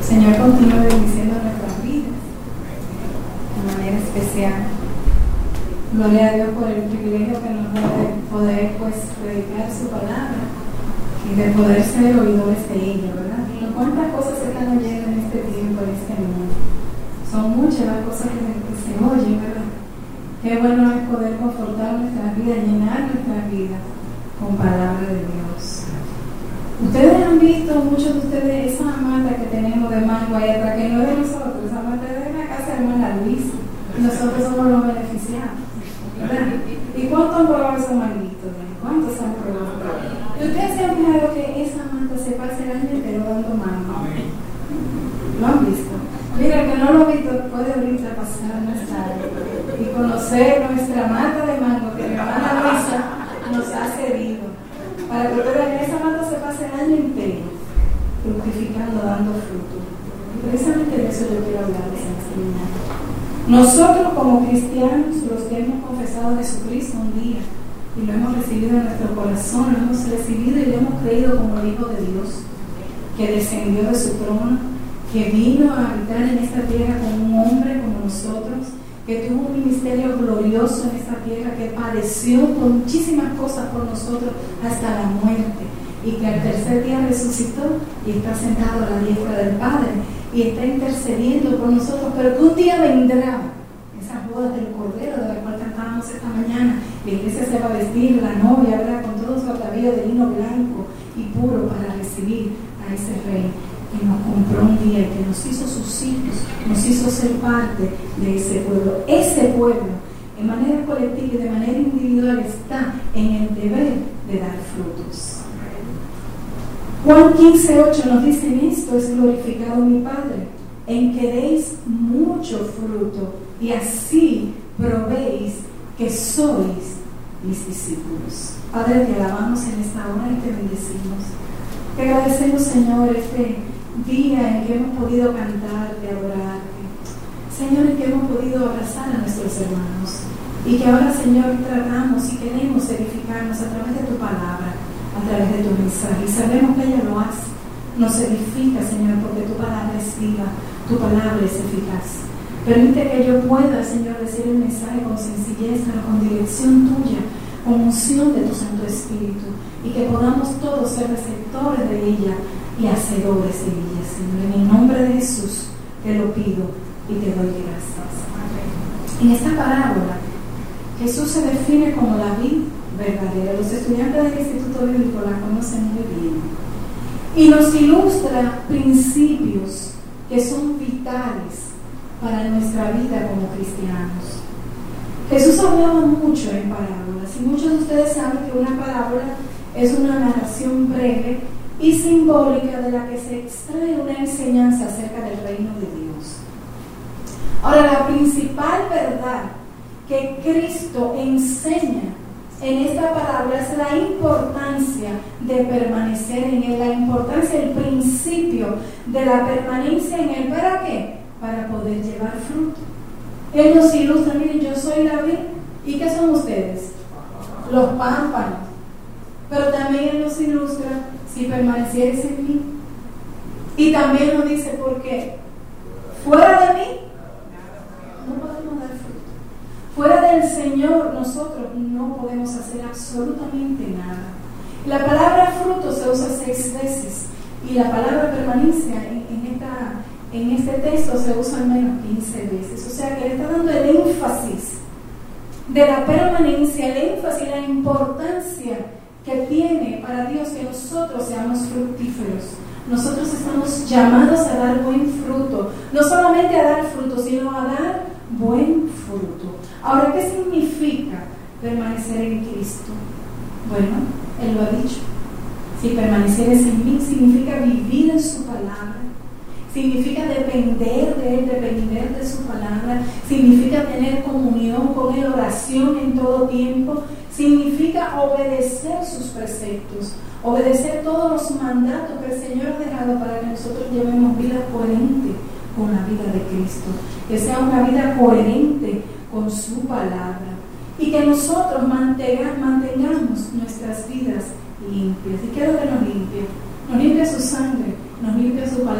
Señor, continúe bendiciendo nuestras vidas de manera especial. Gloria a Dios por el privilegio que nos da de poder predicar su palabra y de poder ser oidores de ella, ¿verdad? Y cuántas cosas se están oyendo en este tiempo, en este mundo. Son muchas las cosas que se oyen, ¿verdad? Qué bueno es poder confortar nuestras vidas, llenar nuestras vidas con palabra de Dios. Ustedes han visto, muchos de ustedes, esa mata que tenemos de mango ahí atrás, que no es de nosotros, esa mata es de la casa de hermana Luisa, y nosotros somos los beneficiados, ¿verdad? ¿Y cuántos han probado esos manguitos? ¿Cuántos han probado? ¿Y ustedes se han fijado que esa mata se pasa el año entero dando mango? ¿Lo han visto? Mira, el que no lo ha visto puede ahorita pasar más tarde y conocer nuestra mata de mango que mi hermana Luisa nos ha cedido. Para que vean, esa mata se pase el año entero fructificando, dando fruto. Y precisamente de eso yo quiero hablarles en esta mañana. Nosotros como cristianos, los que hemos confesado a Jesucristo un día y lo hemos recibido en nuestro corazón, lo hemos recibido y lo hemos creído como el Hijo de Dios, que descendió de su trono, que vino a habitar en esta tierra como un hombre como nosotros, que tuvo un ministerio glorioso en esta tierra, que padeció por muchísimas cosas por nosotros hasta la muerte, y que al tercer día resucitó y está sentado a la diestra del Padre y está intercediendo por nosotros, pero que un día vendrá esas bodas del Cordero de la cual cantábamos esta mañana. La iglesia se va a vestir, la novia, ¿verdad?, con todo su atavío de lino blanco y puro para recibir a ese rey que nos compró un día y que nos hizo sus hijos, nos hizo ser parte de ese pueblo. Ese pueblo, en manera colectiva y de manera individual, está en el deber de dar frutos. Juan 15:8 nos dice: en esto es glorificado mi Padre, en que deis mucho fruto y así probéis que sois mis discípulos. Padre, te alabamos en esta hora y te bendecimos. Te agradecemos, Señor, este día en que hemos podido cantarte, adorarte, Señor, en que hemos podido abrazar a nuestros hermanos y que ahora, Señor, tratamos y queremos edificarnos a través de tu palabra, a través de tu mensaje, y sabemos que ella lo hace, nos edifica, Señor, porque tu palabra es viva, tu palabra es eficaz. Permite que yo pueda, Señor, decir el mensaje con sencillez, pero con dirección tuya, con unción de tu Santo Espíritu, y que podamos todos ser receptores de ella y hacedores de ella, Señor. En el nombre de Jesús te lo pido y te doy gracias. En esta parábola, Jesús se define como la vid verdadera. Los estudiantes del Instituto Bíblico la conocen muy bien. Y nos ilustra principios que son vitales para nuestra vida como cristianos. Jesús hablaba mucho en parábolas, y muchos de ustedes saben que una parábola es una narración breve y simbólica de la que se extrae una enseñanza acerca del reino de Dios. Ahora, la principal verdad que Cristo enseña en esta parábola es la importancia de permanecer en Él, la importancia, el principio de la permanencia en Él. ¿Para qué? Para poder llevar fruto. Él nos ilustra: miren, yo soy la vid, ¿y qué son ustedes? Los pámpanos. Pero también Él nos ilustra: si permanecieres en mí. Y también nos dice: porque fuera de mí no podemos dar fruto. Fuera del Señor nosotros no podemos hacer absolutamente nada. La palabra fruto se usa 6 veces y la palabra permanencia en este texto se usa al menos 15 veces. O sea que le está dando el énfasis de la permanencia, el énfasis, la importancia que tiene para Dios que nosotros seamos fructíferos. Nosotros estamos llamados a dar buen fruto, no solamente a dar fruto, sino a dar buen fruto. Ahora, ¿qué significa permanecer en Cristo? Bueno, Él lo ha dicho: si permanecieres en mí, significa vivir en su palabra, significa depender de Él, depender de su palabra, significa tener comunión con Él, oración en todo tiempo, significa obedecer sus preceptos, obedecer todos los mandatos que el Señor ha dejado para que nosotros llevemos vida coherente con la vida de Cristo, que sea una vida coherente con su palabra, y que nosotros mantengamos nuestras vidas limpias. ¿Y qué es lo que nos limpia? Nos limpia su sangre, nos limpia su palabra,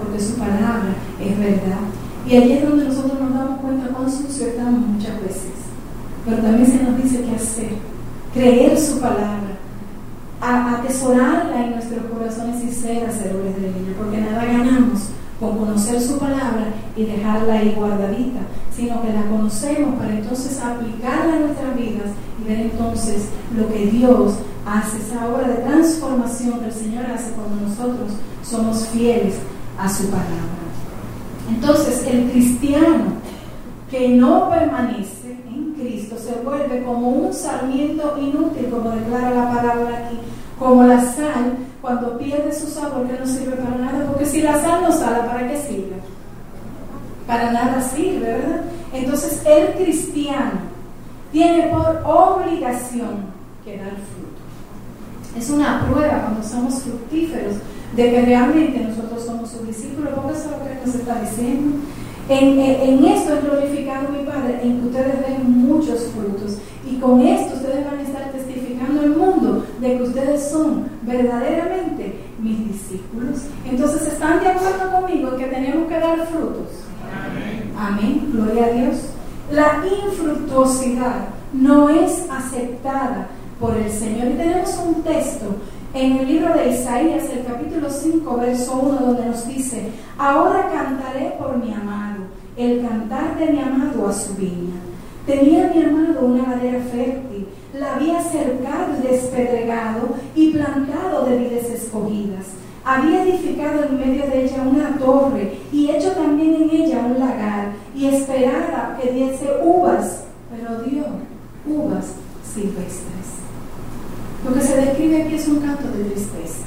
porque su palabra es verdad. Y allí es donde nosotros nos damos cuenta cuán sucio estamos muchas veces. Pero también se nos dice qué hacer: creer su palabra, atesorarla en nuestros corazones y ser hacedores de ella, porque nada ganamos con conocer su palabra y dejarla ahí guardadita, sino que la conocemos para entonces aplicarla a nuestras vidas y ver entonces lo que Dios hace, esa obra de transformación que el Señor hace cuando nosotros somos fieles a su palabra. Entonces, el cristiano que no permanece en Cristo se vuelve como un sarmiento inútil, como declara la palabra aquí, como la sal cuando pierde su sabor, que no sirve para nada, porque si la sal no sale, ¿para qué sirve? Para nada sirve, ¿verdad? Entonces, el cristiano tiene por obligación que dar fruto. Es una prueba cuando somos fructíferos de que realmente nosotros somos sus discípulos, porque eso es lo que nos está diciendo. En esto es glorificado mi Padre, en que ustedes den muchos frutos, y con esto ustedes van a estar testificando al mundo de que ustedes son verdaderamente mis discípulos. Entonces, ¿están de acuerdo conmigo en que tenemos que dar frutos? Amén. Amén, gloria a Dios. La infructuosidad no es aceptada por el Señor. Y tenemos un texto en el libro de Isaías, el capítulo 5, verso 1, donde nos dice: ahora cantaré por mi amado, el cantar de mi amado a su viña. Tenía mi amado una ladera fértil, la había cercado y despedregado y plantado de vides escogidas. Había edificado en medio de ella una torre y hecho también en ella un lagar, y esperaba que diese uvas, pero dio uvas silvestres. Lo que se describe aquí es un canto de tristeza.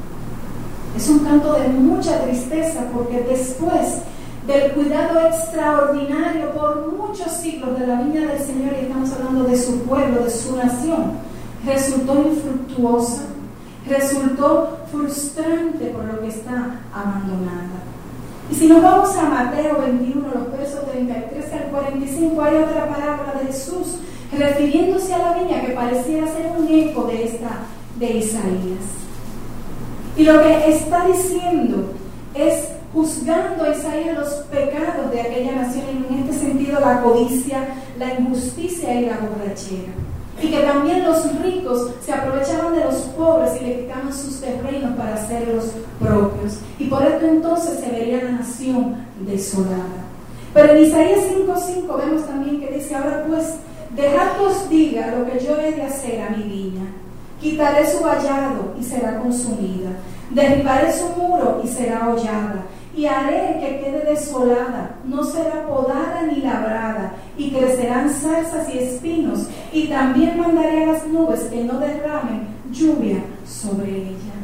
Es un canto de mucha tristeza, porque después del cuidado extraordinario por muchos siglos de la viña del Señor, y estamos hablando de su pueblo, de su nación, resultó infructuosa, resultó frustrante por lo que está abandonada. Y si nos vamos a Mateo 21, los versos 33 al 45, hay otra palabra de Jesús refiriéndose a la viña que pareciera ser un eco de esta de Isaías. Y lo que está diciendo es juzgando a Isaías los pecados de aquella nación, en este sentido la codicia, la injusticia y la borrachera. Y que también los ricos se aprovechaban de los pobres y le quitaban sus terrenos para hacerlos propios. Y por esto entonces se vería la nación desolada. Pero en Isaías 5:5 vemos también que dice: ahora pues, dejad que os diga lo que yo he de hacer a mi viña. Quitaré su vallado y será consumida. Derribaré su muro y será hollada. Y haré que quede desolada, no será podada ni labrada, y crecerán zarzas y espinos, y también mandaré a las nubes que no derramen lluvia sobre ella.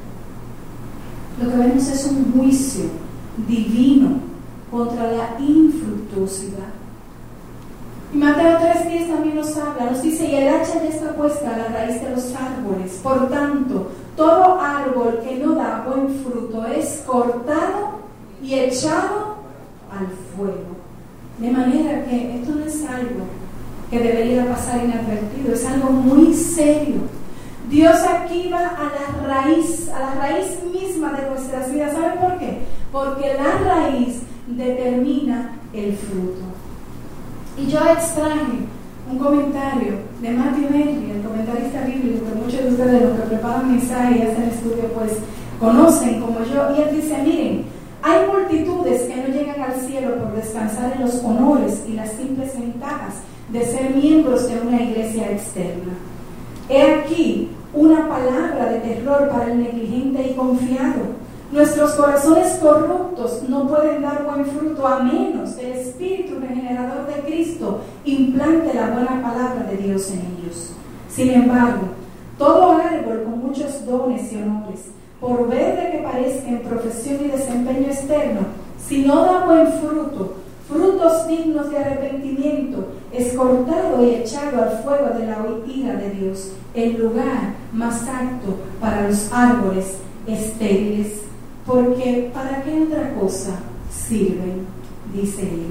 Lo que vemos es un juicio divino contra la infructuosidad. Y Mateo 3:10 también nos habla, nos dice: y el hacha ya está puesta a la raíz de los árboles, por tanto, todo árbol que no da buen fruto es cortado y echado al fuego. De manera que esto no es algo que debería pasar inadvertido, es algo muy serio. Dios aquí va a la raíz misma de nuestras vidas. ¿Saben por qué? Porque la raíz determina el fruto. Y yo extraje un comentario de Matthew Henry, el comentarista bíblico, que muchos de ustedes, los que preparan mensajes y hacen estudio, pues conocen como yo. Y él dice: miren, hay multitudes que no llegan al cielo por descansar en los honores y las simples ventajas de ser miembros de una iglesia externa. He aquí una palabra de terror para el negligente y confiado. Nuestros corazones corruptos no pueden dar buen fruto a menos que el Espíritu regenerador de Cristo implante la buena palabra de Dios en ellos. Sin embargo, todo árbol con muchos dones y honores, por verde que parezca en profesión y desempeño externo, si no da buen fruto, frutos dignos de arrepentimiento, es cortado y echado al fuego de la ira de Dios, el lugar más apto para los árboles estériles. Porque ¿para qué otra cosa sirven? Dice él.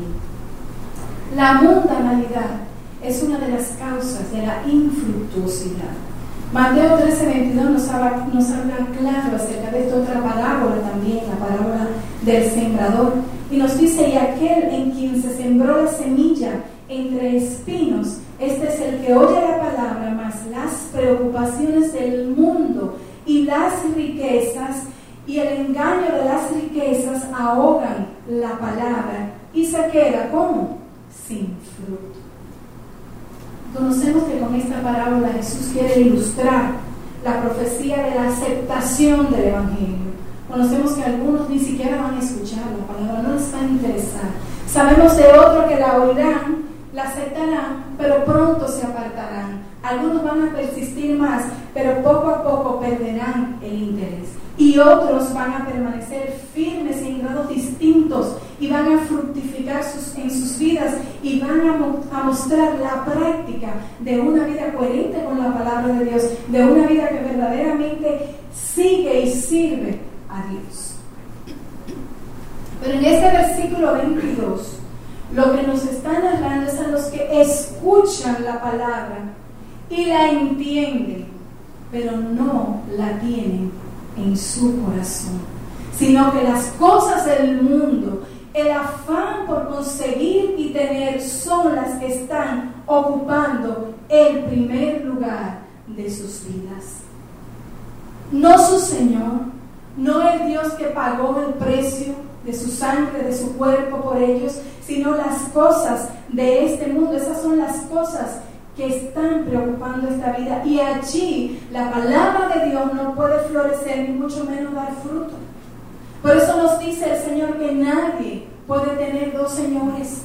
La mundanalidad es una de las causas de la infructuosidad. Mateo 13:22 nos habla claro acerca de esta otra parábola también, la parábola del sembrador. Y nos dice, y aquel en quien se sembró la semilla entre espinos, este es el que oye la palabra, mas las preocupaciones del mundo y las riquezas y el engaño de las riquezas ahogan la palabra y se queda ¿cómo? Sin fruto. Conocemos que con esta parábola Jesús quiere ilustrar la profecía de la aceptación del Evangelio. Conocemos que algunos ni siquiera van a escuchar la palabra, no les va a interesar. Sabemos de otros que la oirán, la aceptarán, pero pronto se apartarán. Algunos van a persistir más, pero poco a poco perderán el interés. Y otros van a permanecer firmes en grados distintos y van a fructificar en sus vidas y van a mostrar la práctica de una vida coherente con la palabra de Dios, de una vida que verdaderamente sigue y sirve a Dios. Pero en este versículo 22, lo que nos está narrando es a los que escuchan la palabra y la entienden, pero no la tienen en su corazón, sino que las cosas del mundo, el afán por conseguir y tener, son las que están ocupando el primer lugar de sus vidas. No su Señor, no el Dios que pagó el precio de su sangre, de su cuerpo por ellos, sino las cosas de este mundo. Esas son las cosas que están preocupando esta vida, y allí la palabra de Dios no puede florecer ni mucho menos dar fruto. Por eso nos dice el Señor que nadie puede tener dos señores,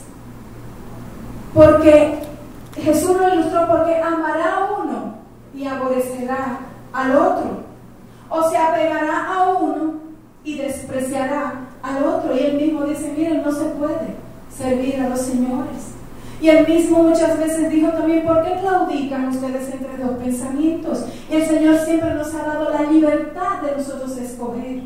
porque Jesús lo ilustró, porque amará a uno y aborrecerá al otro, o se apegará a uno y despreciará al otro. Y él mismo dice, miren, no se puede servir a dos señores. Y él mismo muchas veces dijo también, ¿por qué claudican ustedes entre dos pensamientos? Y el Señor siempre nos ha dado la libertad de nosotros escoger.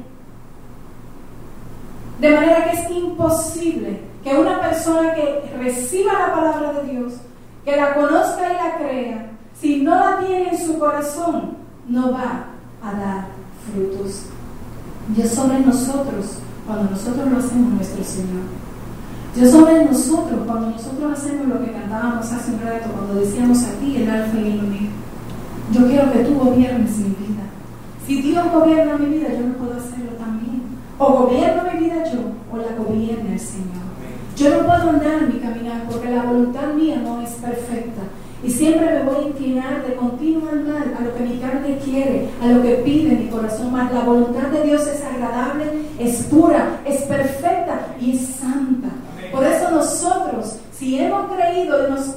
De manera que es imposible que una persona que reciba la palabra de Dios, que la conozca y la crea, si no la tiene en su corazón, no va a dar frutos. Dios sobre nosotros cuando nosotros lo hacemos nuestro Señor. Dios sobre nosotros cuando nosotros hacemos lo que cantábamos hace un rato, cuando decíamos aquí el alfa y el omega. Yo quiero que tú gobiernes mi vida. Si Dios gobierna mi vida, yo no puedo hacerlo también. O gobierno mi vida yo, o la gobierna el Señor. Yo no puedo andar mi caminar, porque la voluntad mía no es perfecta. Y siempre me voy a inclinar de continuo al mal, a lo que mi carne quiere, a lo que pide mi corazón. Más la voluntad de Dios es agradable, es pura, es perfecta y es santa. Por eso nosotros, si hemos creído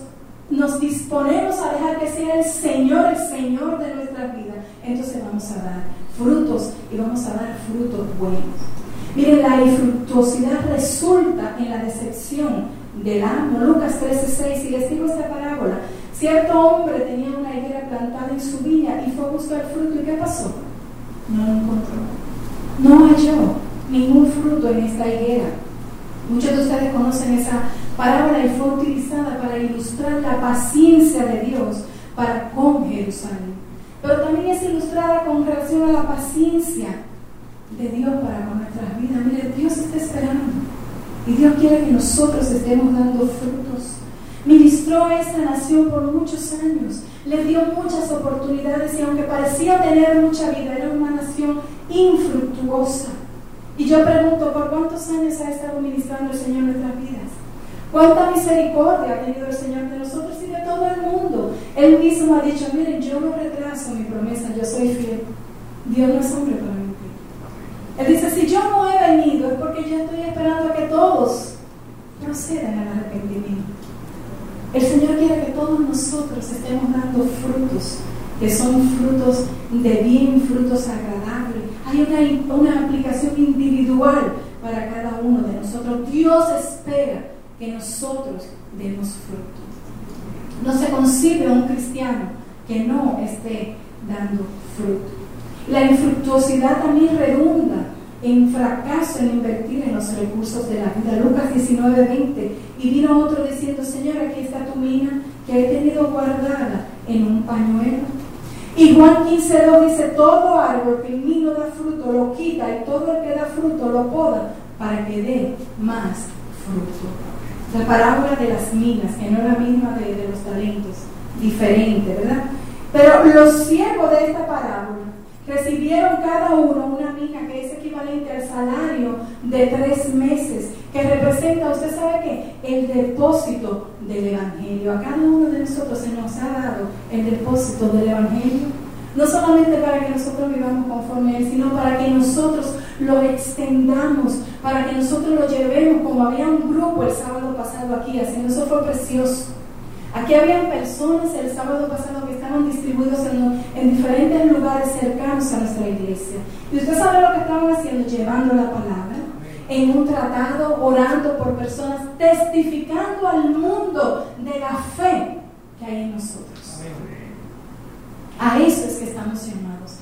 y nos disponemos a dejar que sea el Señor de nuestra vida, entonces vamos a dar frutos, y vamos a dar frutos buenos. Miren, la infructuosidad resulta en la decepción del amo. Lucas 13:6, y les digo esta parábola. Cierto hombre tenía una higuera plantada en su viña y fue a buscar fruto. ¿Y qué pasó? No lo encontró. No halló ningún fruto en esta higuera. Muchos de ustedes conocen esa parábola y fue utilizada para ilustrar la paciencia de Dios para con Jerusalén. Pero también es ilustrada con relación a la paciencia de Dios para con nuestras vidas. Mire, Dios está esperando y Dios quiere que nosotros estemos dando frutos. Ministró a esta nación por muchos años, le dio muchas oportunidades, y aunque parecía tener mucha vida, era una nación infructuosa. Y yo pregunto, ¿por cuántos años ha estado ministrando el Señor en nuestras vidas? ¿Cuánta misericordia ha tenido el Señor de nosotros y de todo el mundo? Él mismo ha dicho, miren, yo no retraso mi promesa, yo soy fiel. Dios no es hombre para mentir. Él dice, si yo no he venido es porque yo estoy esperando a que todos procedan al arrepentimiento. El Señor quiere que todos nosotros estemos dando frutos, que son frutos de bien, frutos agradables. Hay una aplicación individual para cada uno de nosotros. Dios espera que nosotros demos fruto. No se concibe un cristiano que no esté dando fruto. La infructuosidad también redunda en fracaso en invertir en los recursos de la vida. Lucas 19:20. Y vino otro diciendo, Señor, aquí está tu mina que he tenido guardada en un pañuelo. Y Juan 15:2 dice, todo árbol que en mí no da fruto lo quita, y todo el que da fruto lo poda para que dé más fruto. La parábola de las minas, que no es la misma de los talentos, diferente, ¿verdad? Pero los siervos de esta parábola recibieron cada uno una mina que es equivalente al salario de 3 meses, que representa, usted sabe que el depósito del Evangelio. A cada uno de nosotros se nos ha dado el depósito del Evangelio, no solamente para que nosotros vivamos conforme a él, sino para que nosotros lo extendamos, para que nosotros lo llevemos, como había un grupo el sábado pasado aquí haciendo. Eso fue precioso. Aquí habían personas el sábado pasado que estaban distribuidos en diferentes lugares cercanos a nuestra iglesia. Y usted sabe lo que estaban haciendo, llevando la palabra en un tratado, orando por personas, testificando al mundo de la fe que hay en nosotros. A eso es que estamos llamados,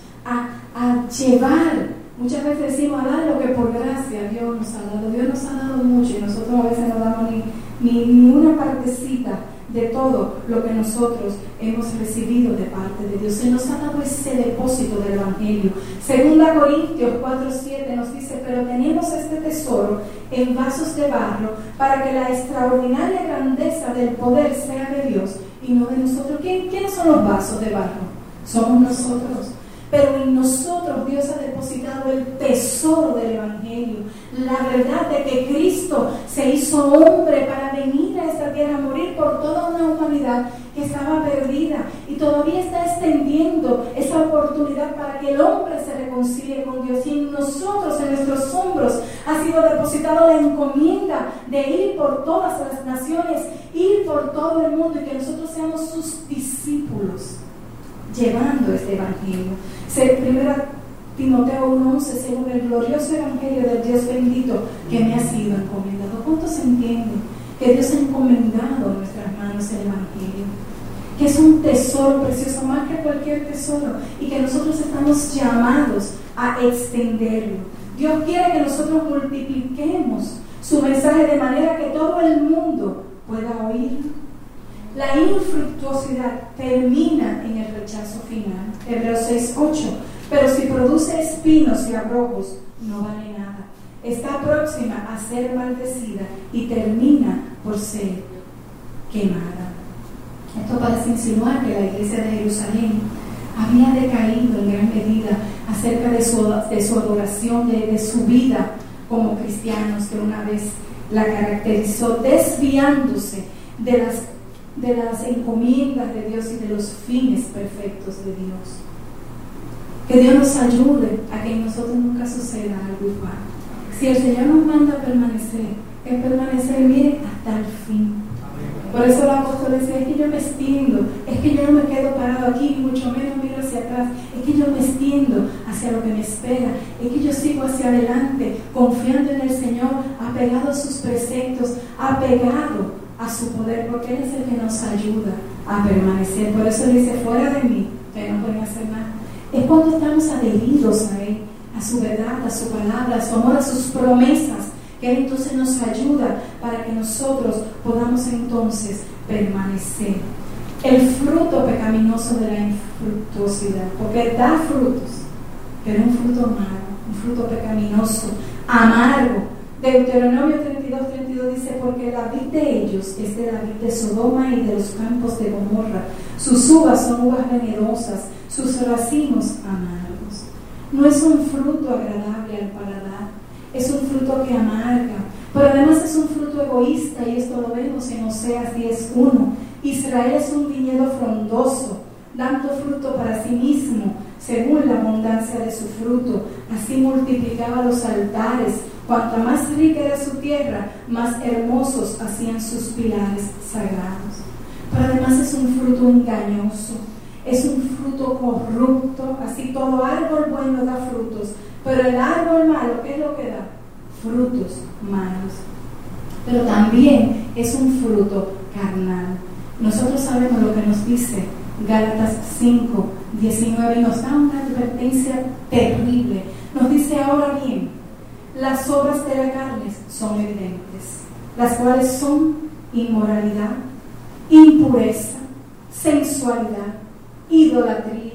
a llevar. Muchas veces decimos, a dar lo que por gracia Dios nos ha dado. Dios nos ha dado mucho y nosotros a veces no damos ni una partecita de todo lo que nosotros hemos recibido de parte de Dios. Se nos ha dado ese depósito del Evangelio. 2 Corintios 4:7 nos dice: pero tenemos este tesoro en vasos de barro, para que la extraordinaria grandeza del poder sea de Dios y no de nosotros. ¿Quiénes son los vasos de barro? Somos nosotros. Pero en nosotros Dios ha depositado el tesoro del Evangelio, la verdad de que Cristo se hizo hombre para venir a esta tierra a morir por toda una humanidad que estaba perdida, y todavía está extendiendo esa oportunidad para que el hombre se reconcilie con Dios. Y en nosotros, en nuestros hombros, ha sido depositado la encomienda de ir por todas las naciones, ir por todo el mundo, y que nosotros seamos sus discípulos, llevando este Evangelio. 1 Timoteo 1:11, según el glorioso Evangelio del Dios bendito que me ha sido encomendado. ¿Cuántos entienden que Dios ha encomendado en nuestras manos el Evangelio? Que es un tesoro precioso, más que cualquier tesoro, y que nosotros estamos llamados a extenderlo. Dios quiere que nosotros multipliquemos su mensaje de manera que todo el mundo pueda oírlo. La infructuosidad termina en el rechazo final. Hebreos 6:8. Pero si produce espinos y abrojos, no vale nada. Está próxima a ser maldecida y termina por ser quemada. Esto parece insinuar que la iglesia de Jerusalén había decaído en gran medida acerca de su adoración, de su vida como cristianos, que una vez la caracterizó, desviándose de las encomiendas de Dios y de los fines perfectos de Dios. Que Dios nos ayude a que en nosotros nunca suceda algo igual. Si el Señor nos manda a permanecer, es permanecer, mire, hasta el fin. Por eso el apóstol decía: es que yo me extiendo, es que yo no me quedo parado aquí, ni mucho menos miro hacia atrás, es que yo me extiendo hacia lo que me espera, es que yo sigo hacia adelante, confiando en el Señor, apegado a sus preceptos, apegado a su poder, porque Él es el que nos ayuda a permanecer. Por eso Él dice: fuera de mí, ustedes no pueden hacer nada. Es cuando estamos adheridos a Él, a su verdad, a su palabra, a su amor, a sus promesas, que Él entonces nos ayuda para que nosotros podamos entonces permanecer. El fruto pecaminoso de la infructuosidad, porque da frutos, pero un fruto malo, un fruto pecaminoso, amargo. Deuteronomio 32:32 dice: porque la vid de ellos es de la vid de Sodoma y de los campos de Gomorra. Sus uvas son uvas venenosas, sus racimos amargos. No es un fruto agradable al paladar, es un fruto que amarga, pero además es un fruto egoísta, y esto lo vemos en Oseas 10:1. Israel es un viñedo frondoso, dando fruto para sí mismo, según la abundancia de su fruto. Así multiplicaba los altares. Cuanto más rica era su tierra, más hermosos hacían sus pilares sagrados. Pero además es un fruto engañoso, es un fruto corrupto. Así todo árbol bueno da frutos, pero el árbol malo, ¿qué es lo que da? Frutos malos. Pero también es un fruto carnal. Nosotros sabemos lo que nos dice Gálatas 5:19, y nos da una advertencia terrible. Nos dice: ahora bien, las obras de la carne son evidentes, las cuales son inmoralidad, impureza, sensualidad, idolatría,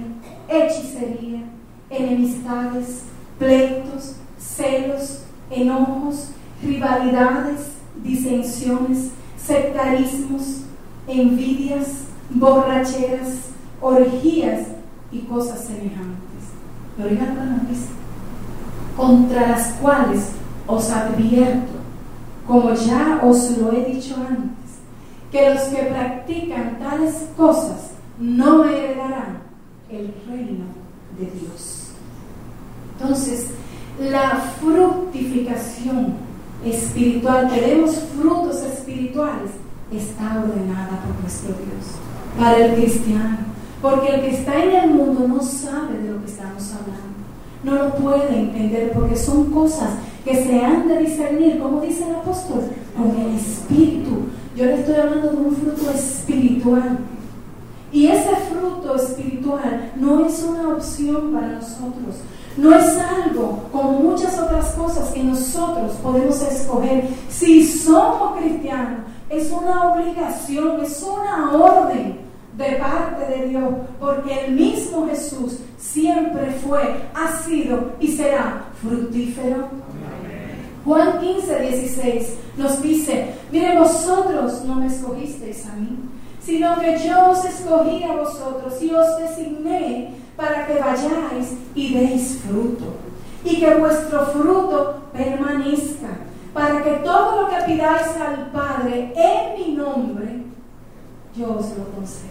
hechicería, enemistades, pleitos, celos, enojos, rivalidades, disensiones, sectarismos, envidias, borracheras, orgías y cosas semejantes. Pero oigan la noticia, contra las cuales os advierto, como ya os lo he dicho antes, que los que practican tales cosas no heredarán el reino de Dios. Entonces, la fructificación espiritual, tenemos frutos espirituales, está ordenada por nuestro Dios para el cristiano, porque el que está en el mundo no sabe de lo que estamos hablando, no lo puede entender, porque son cosas que se han de discernir, como dice el apóstol, con el espíritu. Yo le estoy hablando de un fruto espiritual, y ese fruto espiritual no es una opción para nosotros, no es algo como muchas otras cosas que nosotros podemos escoger. Si somos cristianos, es una obligación, es una orden de parte de Dios, porque el mismo Jesús siempre fue, ha sido y será fructífero. Juan 15:16 nos dice: miren, vosotros no me escogisteis a mí, sino que yo os escogí a vosotros y os designé para que vayáis y deis fruto, y que vuestro fruto permanezca, para que todo lo que pidáis al Padre en mi nombre, yo os lo conceda.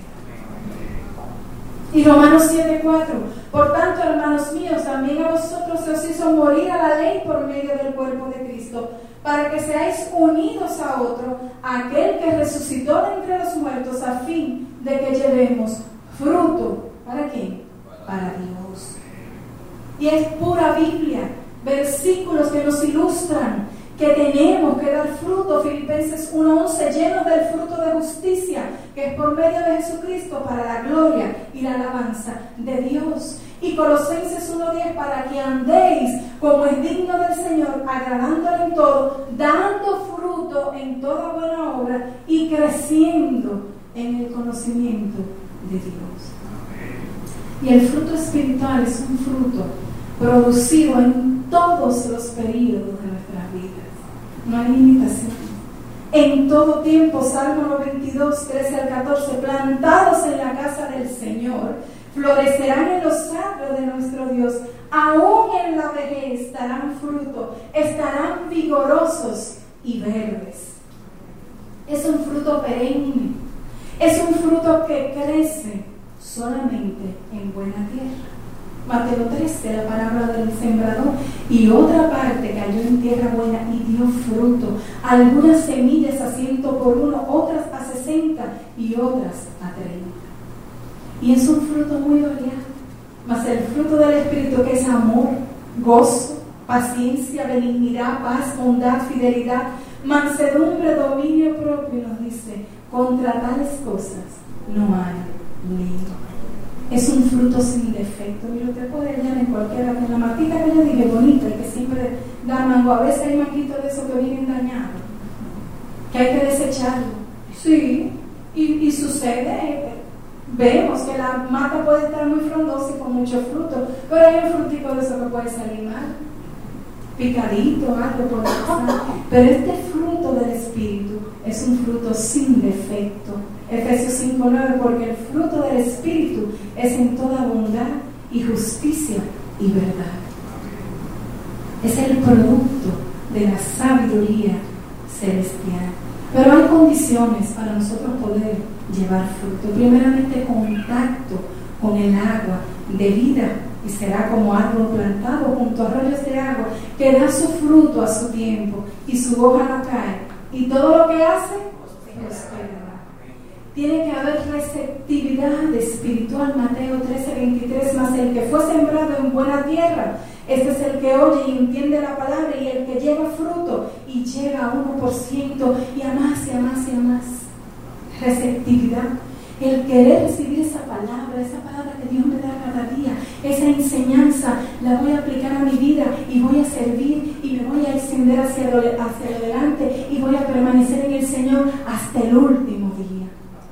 Y Romanos 7:4: por tanto, hermanos míos, también a vosotros se os hizo morir a la ley por medio del cuerpo de Cristo, para que seáis unidos a otro, aquel que resucitó de entre los muertos, a fin de que llevemos fruto. ¿Para quién? Para Dios. Y es pura Biblia, versículos que nos ilustran que tenemos que dar fruto. Filipenses 1:11, llenos del fruto de justicia, que es por medio de Jesucristo, para la gloria y la alabanza de Dios. Y Colosenses 1:10, para que andéis como es digno del Señor, agradándole en todo, dando fruto en toda buena obra y creciendo en el conocimiento de Dios. Y el fruto espiritual es un fruto producido en todos los periodos de nuestras vidas. No hay limitación. En todo tiempo, Salmo 92, 13-14, plantados en la casa del Señor, florecerán en los atrios de nuestro Dios, aún en la vejez darán fruto, estarán vigorosos y verdes. Es un fruto perenne, es un fruto que crece solamente en buena tierra. Mateo 13, la parábola del sembrador: y otra parte cayó en tierra buena y dio fruto, algunas semillas a 100 por uno, otras a 60 y otras a 30. Y es un fruto muy variado. Mas el fruto del Espíritu, que es amor, gozo, paciencia, benignidad, paz, bondad, fidelidad, mansedumbre, dominio propio, nos dice: contra tales cosas no hay ley. Es un fruto sin defecto. Y usted puede hallar en cualquiera, con la matita que yo dije, bonita, y que siempre da mango. A veces hay manguitos de esos que vienen dañados, que hay que desecharlo. Sí, y sucede. Vemos que la mata puede estar muy frondosa y con mucho fruto, pero hay un frutico de eso que puede salir mal, picadito, algo por pasar. Pero este fruto del Espíritu es un fruto sin defecto. Efesios 5:9, porque el fruto del Espíritu es en toda bondad y justicia y verdad. Es el producto de la sabiduría celestial. Pero hay condiciones para nosotros poder llevar fruto. Primeramente, contacto con el agua de vida, y será como árbol plantado junto a arroyos de agua, que da su fruto a su tiempo y su hoja no cae, y todo lo que hace prosperará. Tiene que haber receptividad espiritual. Mateo 13:23, mas el que fue sembrado en buena tierra, este es el que oye y entiende la palabra, y el que lleva fruto y llega a 1% y a más y a más y a más. Receptividad, el querer recibir esa palabra que Dios me da cada día, esa enseñanza la voy a aplicar a mi vida y voy a servir y me voy a extender hacia adelante y voy a permanecer en el Señor hasta el último día.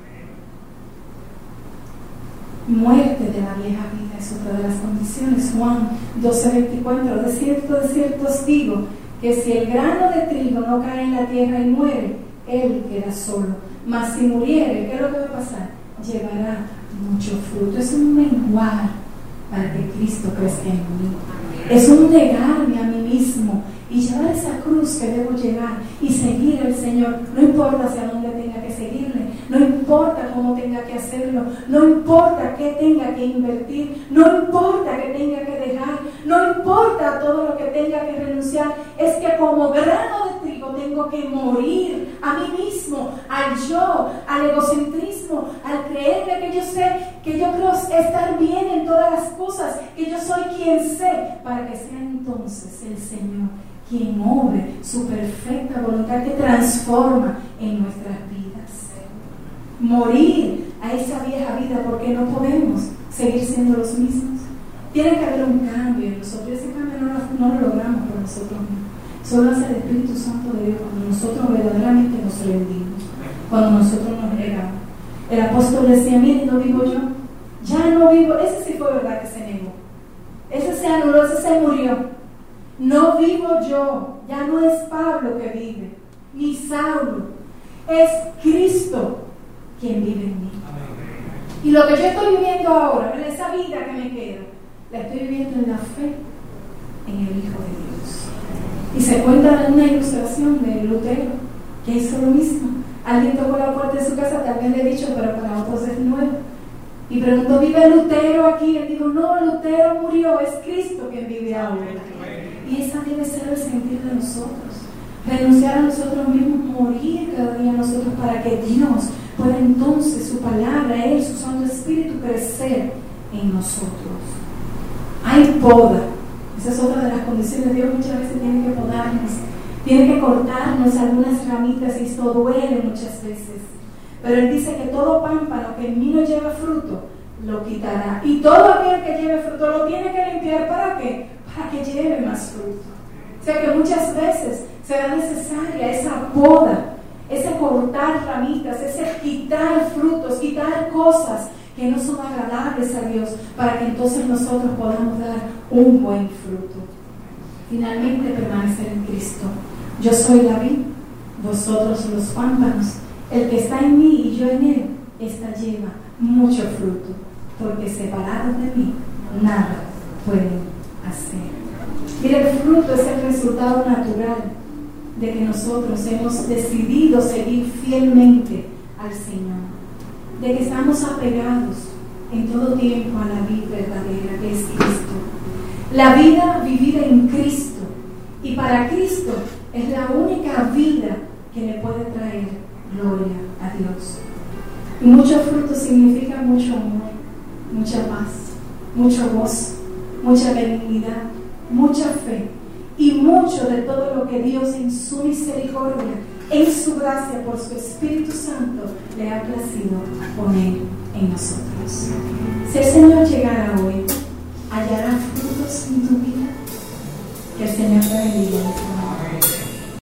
Muerte de la vieja vida es otra de las condiciones. Juan 12:24, de cierto os digo, que si el grano de trigo no cae en la tierra y muere, él queda solo. Mas si muriere, ¿qué es lo que va a pasar? Llevará mucho fruto. Es un menguar para que Cristo crezca en mí. Es un negarme a mí mismo y llevar esa cruz que debo llevar y seguir al Señor. No importa hacia dónde tenga que seguirle, no importa cómo tenga que hacerlo, no importa qué tenga que invertir, no importa qué tenga que dejar, no importa todo lo que tenga que renunciar. Es que como grano de trigo tengo que morir a mí mismo, al yo, al egocentrismo, al creerme que yo sé, que yo creo estar bien en todas las cosas, que yo soy quien sé, para que sea entonces el Señor quien obre su perfecta voluntad que transforma en nuestras vidas. Morir a esa vieja vida, porque no podemos seguir siendo los mismos. Tiene que haber un cambio en nosotros. Ese cambio no lo logramos por nosotros mismos. Solo hace el Espíritu Santo de Dios cuando nosotros verdaderamente nos rendimos, cuando nosotros nos negamos. El apóstol decía: mire, no vivo yo, ya no vivo. Ese sí fue verdad que se negó. Ese se anuló, ese se murió. No vivo yo, ya no es Pablo que vive, ni Saulo, es Cristo quien vive en mí. Y lo que yo estoy viviendo ahora, en esa vida que me queda, la estoy viviendo en la fe en el Hijo de Dios. Y se cuenta en una ilustración de Lutero, que hizo lo mismo. Alguien tocó la puerta de su casa, tal vez le he dicho, pero para otros es nuevo. Y preguntó: ¿vive Lutero aquí? Él dijo: no, Lutero murió, es Cristo quien vive ahora. Y esa debe ser el sentir de nosotros. Renunciar a nosotros mismos, morir cada día a nosotros, para que Dios pueda entonces, su palabra, Él, su Santo Espíritu, crecer en nosotros. Hay poda. Esa es otra de las condiciones. Dios muchas veces tiene que podarnos, tiene que cortarnos algunas ramitas, y esto duele muchas veces. Pero Él dice que todo pámpano que en mí no lleva fruto, lo quitará. Y todo aquel que lleve fruto lo tiene que limpiar. ¿Para qué? Para que lleve más fruto. O sea que muchas veces será necesaria esa poda, ese cortar ramitas, ese quitar frutos, quitar cosas que no son agradables a Dios, para que entonces nosotros podamos dar un buen fruto. Finalmente, permanecer en Cristo. Yo soy la vid, vosotros los pámpanos. El que está en mí y yo en él, esta lleva mucho fruto, porque separados de mí nada pueden hacer. Mira, el fruto es el resultado natural de que nosotros hemos decidido seguir fielmente al Señor, de que estamos apegados en todo tiempo a la vida verdadera, que es Cristo. La vida vivida en Cristo, y para Cristo es la única vida que le puede traer gloria a Dios. Y mucho fruto significa mucho amor, mucha paz, mucho gozo, mucha benignidad, mucha fe, y mucho de todo lo que Dios en su misericordia, en su gracia, por su Espíritu Santo, le ha placido poner en nosotros. Si el Señor